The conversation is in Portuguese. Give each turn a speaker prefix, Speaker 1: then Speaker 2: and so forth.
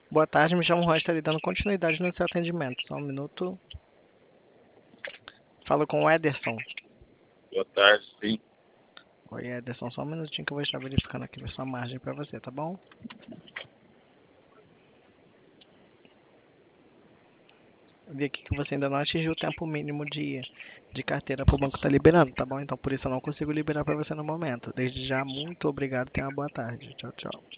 Speaker 1: Boa tarde, me chamo Roger, dando continuidade no seu atendimento. Só um minuto. Falo com o Ederson.
Speaker 2: Boa tarde, sim.
Speaker 1: Oi, Ederson, só um minutinho que eu vou estar verificando aqui a sua margem para você, tá bom? Eu vi aqui que você ainda não atingiu o tempo mínimo de carteira para o banco estar liberando, tá bom? Então por isso eu não consigo liberar para você no momento. Desde já, muito obrigado, tenha uma boa tarde. Tchau, tchau.